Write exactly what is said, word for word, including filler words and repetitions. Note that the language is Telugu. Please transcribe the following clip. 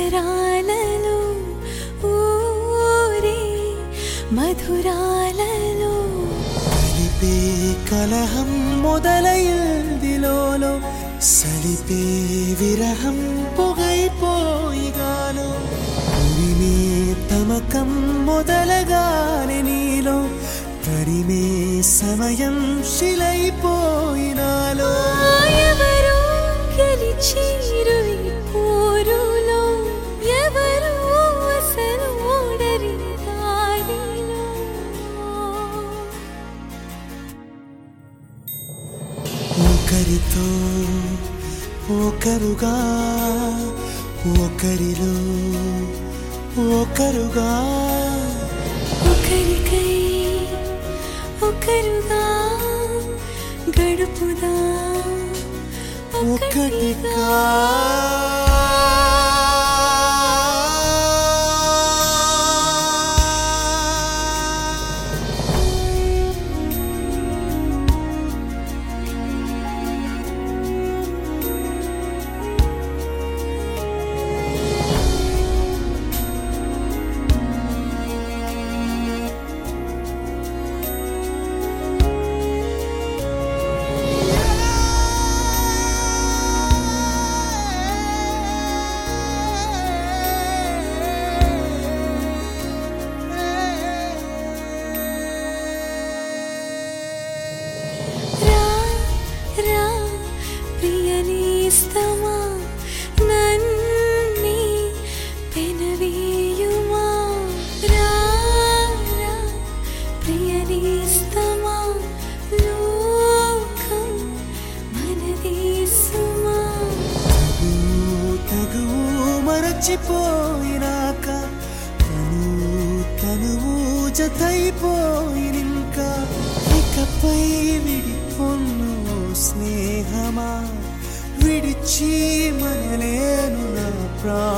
అక్షరాలలో ఊరే మధురాలలో కలిపే కలహం మొదలైందిలోలో సలిపే విరహం పొగైపోయిగాలో ఉరిమే తమకం మొదలగానే నీలో తరిమే సమయం శిలైపోయినాలో ఎవరో గెలిచిరు ఈ పోరులో ఎవరో అసలు ఓడరి దారిలో ఒకరితో ఒకరుగా ఒకరిలో ఒకరుగా ఒకరికై ఒకరుగా గడుపుదా ఒకటిగా ప్రియనేస్తమా నన్నే పెనవేయుమా రా రా ప్రియనేస్తమా లోకం మనదేసుమా తగువు మరచిపోయినాక తను తనువు జతైపోయినింకా ఇకపై విడిపొన్ను స్నేహమా విడిచి మనలేను నా ప్రా